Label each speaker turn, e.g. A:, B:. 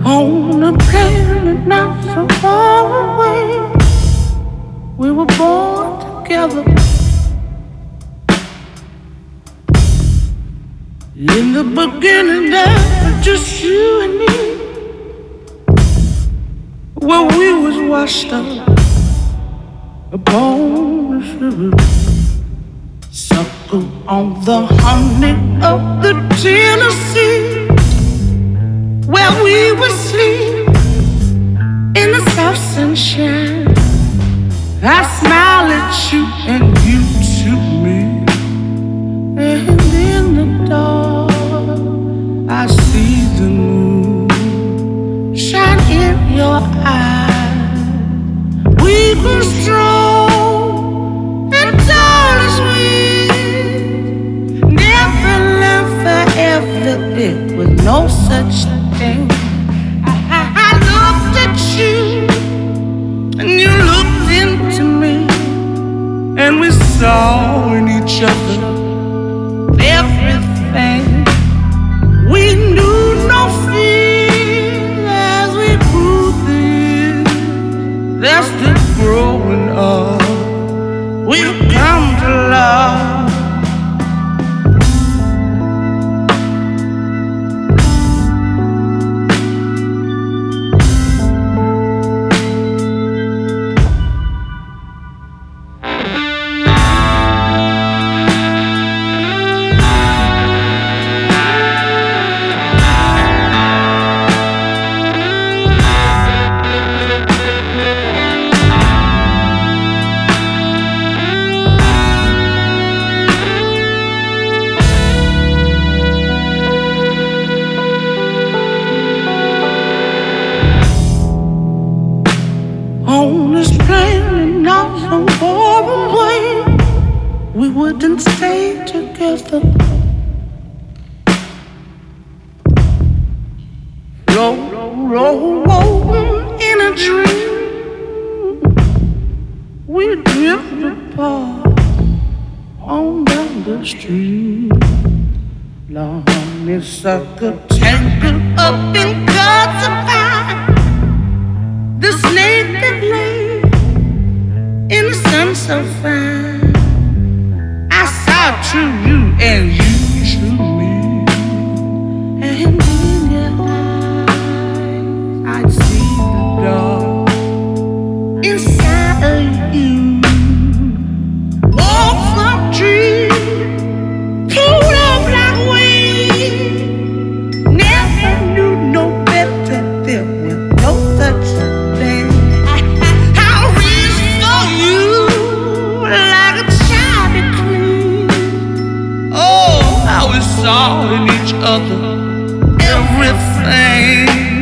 A: On a planet not so far away, we were born together. In the beginning, there was just you and me, where we was washed up upon the river, suckle on the honey of the Tennessee, where we would sleep in the soft sunshine. I smile at you and you to me, and in the dark I see the moon shine in your eyes. We grew strong and tall as we never lived forever. It was no such thing. I looked at you and you looked into me, and we saw in each other everything. We knew no fear as we grew this. That's the growing up we've come to love. On this planet not so far away, we wouldn't stay together. Roll in a dream, we drift apart on down the street. Long sucker tangled up in God's fire. The snake that lay in the sun so fine. I saw through you and you through me, and in your eyes I'd see the dark inside of you. Walk from trees, pulled up like weeds. Never knew no better. There was no such thing. I reached for you like a child to clean. Oh, how we saw in each other everything.